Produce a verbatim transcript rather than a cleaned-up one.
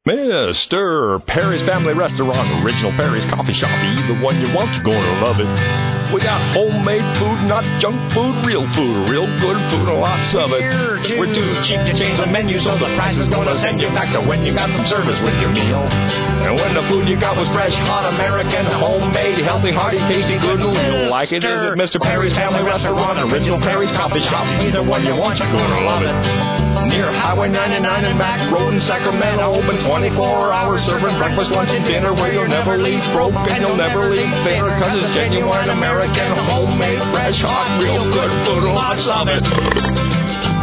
Mister Perry's Family Restaurant, Original Perry's Coffee Shop. Either one you want, you're going to love it. We got homemade food, not junk food, real food, real good food, and lots of it. We're too cheap to change the menu, so the price is going to send you back to when you got some service with your meal. And when the food you got was fresh, hot, American, homemade, healthy, hearty, tasty, good, and you'll like it. Is it Mister Perry's Family Restaurant, Original Perry's Coffee Shop? Either one you want, you're going to love it. Near Highway ninety-nine and Max Road in Sacramento, open twenty-four hours, serving breakfast, lunch, and dinner, where you'll never leave broke and you'll never leave thinner, cause it's genuine American, homemade, fresh, hot, real good food, lots of it.